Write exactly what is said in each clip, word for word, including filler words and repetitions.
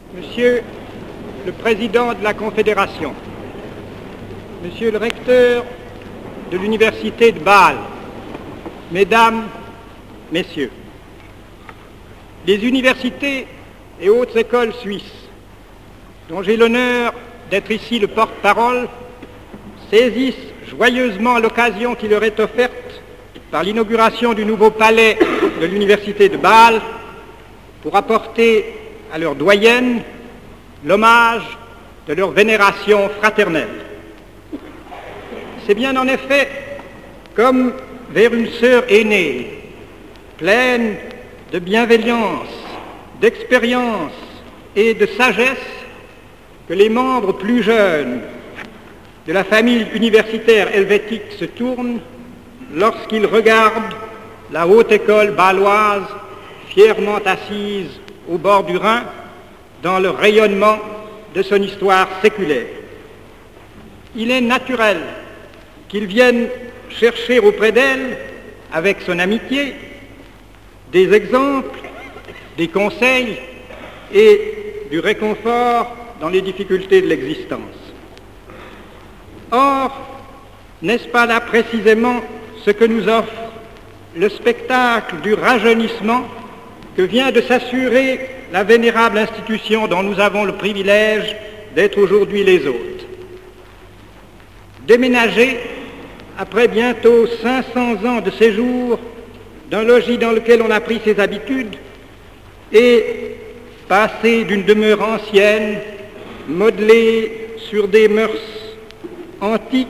Monsieur le Président de la Confédération, Monsieur le Recteur de l'Université de Bâle, Mesdames, Messieurs, les universités et hautes écoles suisses, dont j'ai l'honneur d'être ici le porte-parole, saisissent joyeusement l'occasion qui leur est offerte par l'inauguration du nouveau palais de l'Université de Bâle pour apporter à leur doyenne l'hommage de leur vénération fraternelle. C'est bien en effet comme vers une sœur aînée, pleine de bienveillance, d'expérience et de sagesse, que les membres plus jeunes de la famille universitaire helvétique se tournent lorsqu'ils regardent la haute école bâloise fièrement assise au bord du Rhin dans le rayonnement de son histoire séculaire. Il est naturel qu'ils viennent chercher auprès d'elle, avec son amitié, des exemples, des conseils et du réconfort dans les difficultés de l'existence. Or, n'est-ce pas là précisément ce que nous offre le spectacle du rajeunissement que vient de s'assurer la vénérable institution dont nous avons le privilège d'être aujourd'hui les hôtes. Déménager, après bientôt cinq cents ans de séjour, d'un logis dans lequel on a pris ses habitudes, et passer d'une demeure ancienne, modelée sur des mœurs antiques,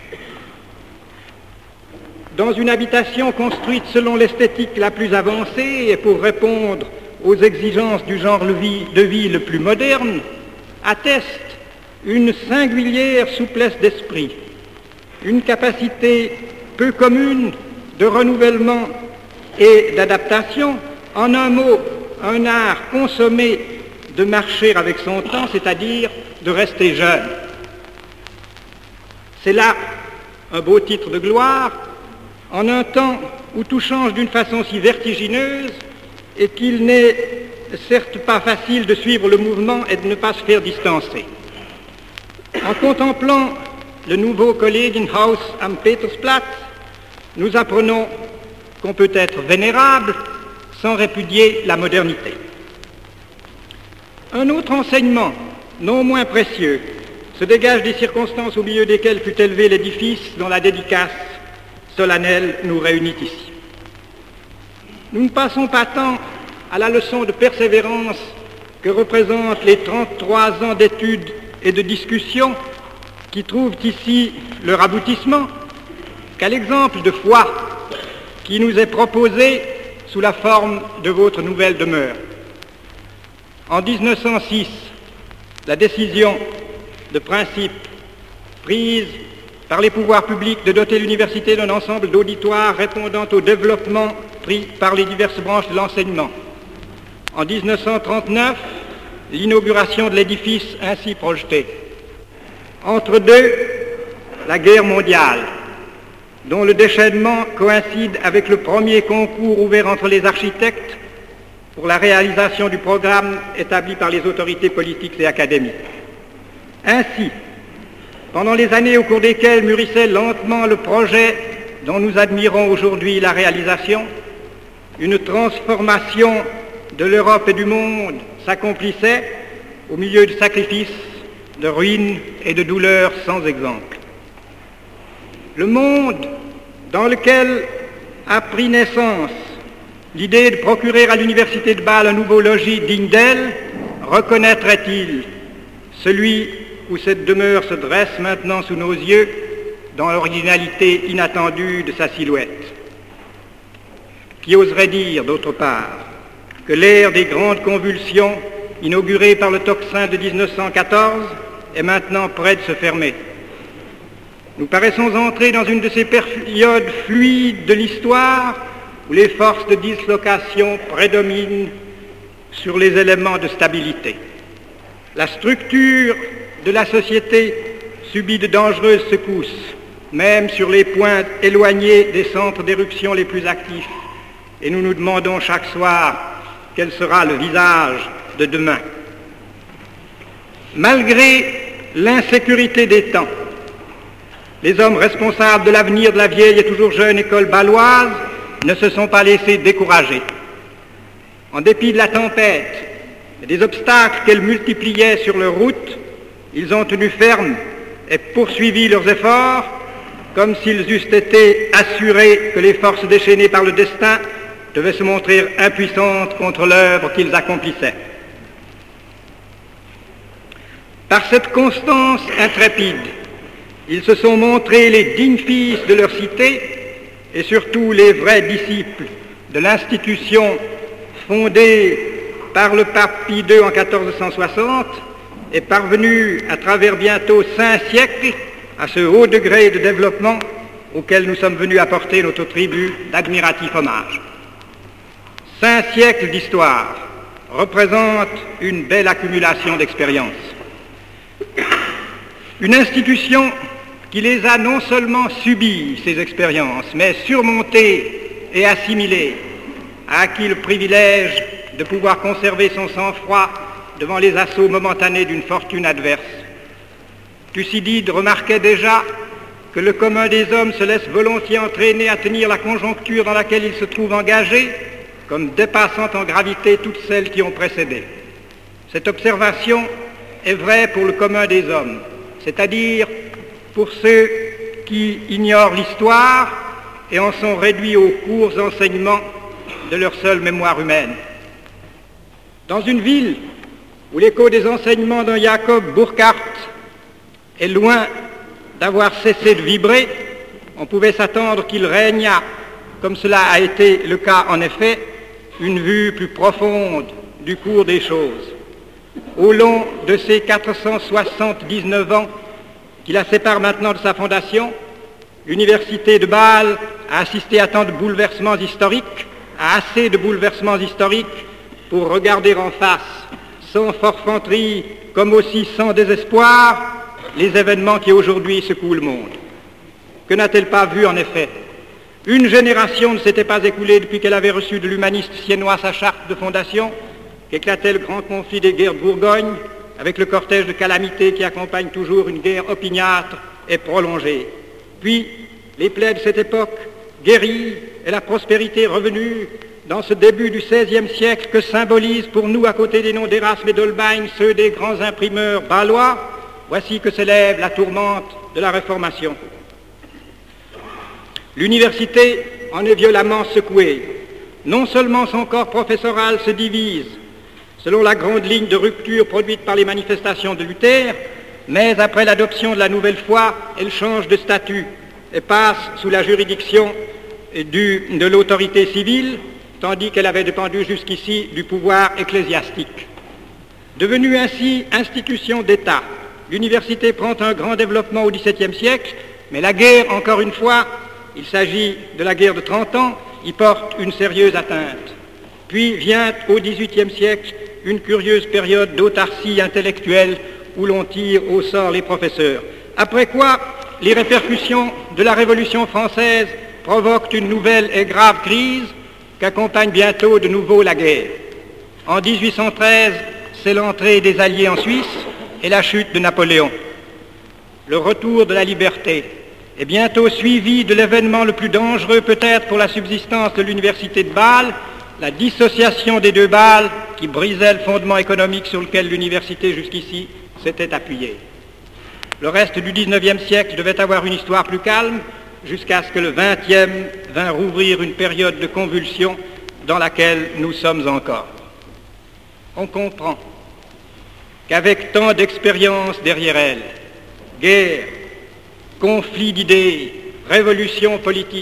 dans une habitation construite selon l'esthétique la plus avancée et pour répondre aux exigences du genre de vie le plus moderne, atteste une singulière souplesse d'esprit, une capacité peu commune de renouvellement et d'adaptation, en un mot, un art consommé de marcher avec son temps, c'est-à-dire de rester jeune. C'est là un beau titre de gloire, en un temps où tout change d'une façon si vertigineuse et qu'il n'est certes pas facile de suivre le mouvement et de ne pas se faire distancer. En contemplant le nouveau Kollegienhaus am Petersplatz, nous apprenons qu'on peut être vénérable sans répudier la modernité. Un autre enseignement, non moins précieux, se dégage des circonstances au milieu desquelles fut élevé l'édifice dont la dédicace solennelle nous réunit ici. Nous ne passons pas tant à la leçon de persévérance que représentent les trente-trois ans d'études et de discussions qui trouvent ici leur aboutissement qu'à l'exemple de foi qui nous est proposé sous la forme de votre nouvelle demeure. En mille neuf cent six, la décision de principe prise par les pouvoirs publics de doter l'université d'un ensemble d'auditoires répondant au développement pris par les diverses branches de l'enseignement. En mille neuf cent trente-neuf, l'inauguration de l'édifice ainsi projeté. Entre deux, la guerre mondiale, dont le déchaînement coïncide avec le premier concours ouvert entre les architectes pour la réalisation du programme établi par les autorités politiques et académiques. Ainsi, pendant les années au cours desquelles mûrissait lentement le projet dont nous admirons aujourd'hui la réalisation, une transformation de l'Europe et du monde s'accomplissait au milieu de sacrifices, de ruines et de douleurs sans exemple. Le monde dans lequel a pris naissance l'idée de procurer à l'université de Bâle un nouveau logis digne d'elle, reconnaîtrait-il celui où cette demeure se dresse maintenant sous nos yeux dans l'originalité inattendue de sa silhouette? Qui oserait dire, d'autre part, que l'ère des grandes convulsions inaugurée par le tocsin de mille neuf cent quatorze est maintenant près de se fermer? Nous paraissons entrer dans une de ces périodes fluides de l'histoire où les forces de dislocation prédominent sur les éléments de stabilité. La structure de la société subit de dangereuses secousses, même sur les points éloignés des centres d'éruption les plus actifs, et nous nous demandons chaque soir quel sera le visage de demain. Malgré l'insécurité des temps, les hommes responsables de l'avenir de la vieille et toujours jeune école bâloise ne se sont pas laissés décourager. En dépit de la tempête et des obstacles qu'elle multipliait sur leur route, ils ont tenu ferme et poursuivi leurs efforts comme s'ils eussent été assurés que les forces déchaînées par le destin devaient se montrer impuissantes contre l'œuvre qu'ils accomplissaient. Par cette constance intrépide, ils se sont montrés les dignes fils de leur cité et surtout les vrais disciples de l'institution fondée par le pape Pie deux en quatorze cent soixante et parvenue à travers bientôt cinq siècles à ce haut degré de développement auquel nous sommes venus apporter notre tribut d'admiratif hommage. Cinq siècles d'histoire représentent une belle accumulation d'expériences. Une institution qui les a non seulement subies, ces expériences, mais surmontées et assimilées, a acquis le privilège de pouvoir conserver son sang-froid devant les assauts momentanés d'une fortune adverse. Thucydide remarquait déjà que le commun des hommes se laisse volontiers entraîner à tenir la conjoncture dans laquelle il se trouve engagé, comme dépassant en gravité toutes celles qui ont précédé. Cette observation est vraie pour le commun des hommes, c'est-à-dire pour ceux qui ignorent l'histoire et en sont réduits aux courts enseignements de leur seule mémoire humaine. Dans une ville où l'écho des enseignements d'un Jacob Burckhardt est loin d'avoir cessé de vibrer, on pouvait s'attendre qu'il régnât, comme cela a été le cas en effet, une vue plus profonde du cours des choses. Au long de ces quatre cent soixante-dix-neuf ans qui la séparent maintenant de sa fondation, l'université de Bâle a assisté à tant de bouleversements historiques, à assez de bouleversements historiques pour regarder en face, sans forfanterie comme aussi sans désespoir, les événements qui aujourd'hui secouent le monde. Que n'a-t-elle pas vu en effet? Une génération ne s'était pas écoulée depuis qu'elle avait reçu de l'humaniste siennois sa charte de fondation, qu'éclatait le grand conflit des guerres de Bourgogne, avec le cortège de calamités qui accompagne toujours une guerre opiniâtre et prolongée. Puis, les plaies de cette époque guéries et la prospérité revenue dans ce début du seizième siècle que symbolisent pour nous, à côté des noms d'Erasme et d'Holbein, ceux des grands imprimeurs bâlois, voici que s'élève la tourmente de la Réformation. L'université en est violemment secouée. Non seulement son corps professoral se divise selon la grande ligne de rupture produite par les manifestations de Luther, mais après l'adoption de la nouvelle foi, elle change de statut et passe sous la juridiction du, de l'autorité civile, tandis qu'elle avait dépendu jusqu'ici du pouvoir ecclésiastique. Devenue ainsi institution d'État, l'université prend un grand développement au dix-septième siècle, mais la guerre, encore une fois, il s'agit de la guerre de trente ans, y porte une sérieuse atteinte. Puis vient au dix-huitième siècle une curieuse période d'autarcie intellectuelle où l'on tire au sort les professeurs. Après quoi, les répercussions de la Révolution française provoquent une nouvelle et grave crise qu'accompagne bientôt de nouveau la guerre. En dix-huit cent treize, c'est l'entrée des Alliés en Suisse et la chute de Napoléon. Le retour de la liberté est bientôt suivi de l'événement le plus dangereux peut-être pour la subsistance de l'université de Bâle, la dissociation des deux Bâles qui brisait le fondement économique sur lequel l'université jusqu'ici s'était appuyée. Le reste du dix-neuvième siècle devait avoir une histoire plus calme jusqu'à ce que le vingtième vint rouvrir une période de convulsion dans laquelle nous sommes encore. On comprend qu'avec tant d'expériences derrière elle, guerre, conflits d'idées, révolutions politiques,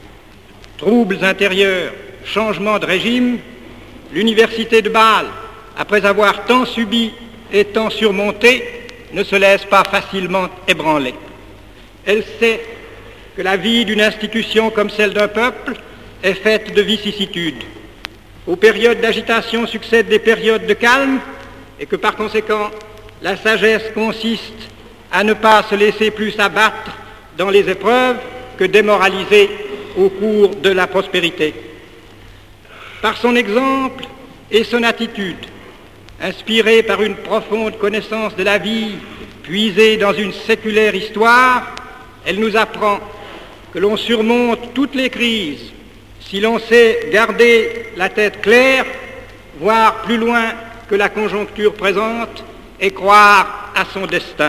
troubles intérieurs, changements de régime, l'université de Bâle, après avoir tant subi et tant surmonté, ne se laisse pas facilement ébranler. Elle sait que la vie d'une institution comme celle d'un peuple est faite de vicissitudes. Aux périodes d'agitation succèdent des périodes de calme et que par conséquent, la sagesse consiste à ne pas se laisser plus abattre dans les épreuves que démoraliser au cours de la prospérité. Par son exemple et son attitude, inspirée par une profonde connaissance de la vie, puisée dans une séculaire histoire, elle nous apprend que l'on surmonte toutes les crises si l'on sait garder la tête claire, voir plus loin que la conjoncture présente et croire à son destin.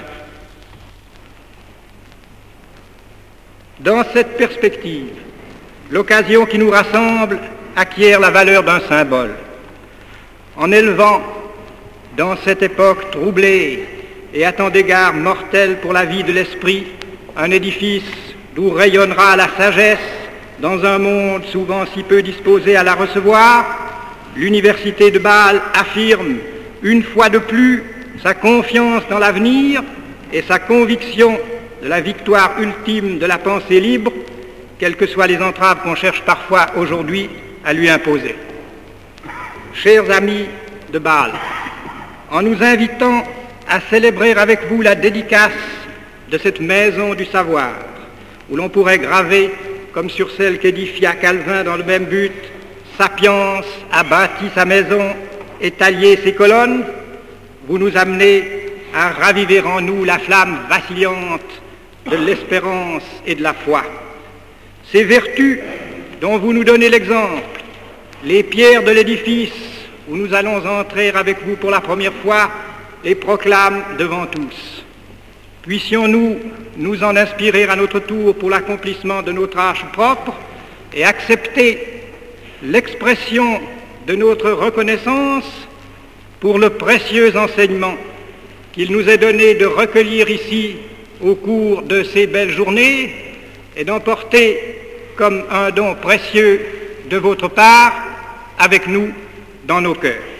Dans cette perspective, l'occasion qui nous rassemble acquiert la valeur d'un symbole. En élevant, dans cette époque troublée et à tant d'égards mortelle pour la vie de l'esprit, un édifice d'où rayonnera la sagesse dans un monde souvent si peu disposé à la recevoir, l'université de Bâle affirme une fois de plus sa confiance dans l'avenir et sa conviction de la victoire ultime de la pensée libre, quelles que soient les entraves qu'on cherche parfois aujourd'hui à lui imposer. Chers amis de Bâle, en nous invitant à célébrer avec vous la dédicace de cette maison du savoir, où l'on pourrait graver, comme sur celle qu'édifia Calvin dans le même but, « Sapiens a bâti sa maison et taillé ses colonnes », vous nous amenez à raviver en nous la flamme vacillante de l'espérance et de la foi. Ces vertus dont vous nous donnez l'exemple, les pierres de l'édifice où nous allons entrer avec vous pour la première fois, les proclament devant tous. Puissions-nous nous en inspirer à notre tour pour l'accomplissement de nos tâches propres et accepter l'expression de notre reconnaissance pour le précieux enseignement qu'il nous est donné de recueillir ici au cours de ces belles journées et d'emporter comme un don précieux de votre part avec nous dans nos cœurs.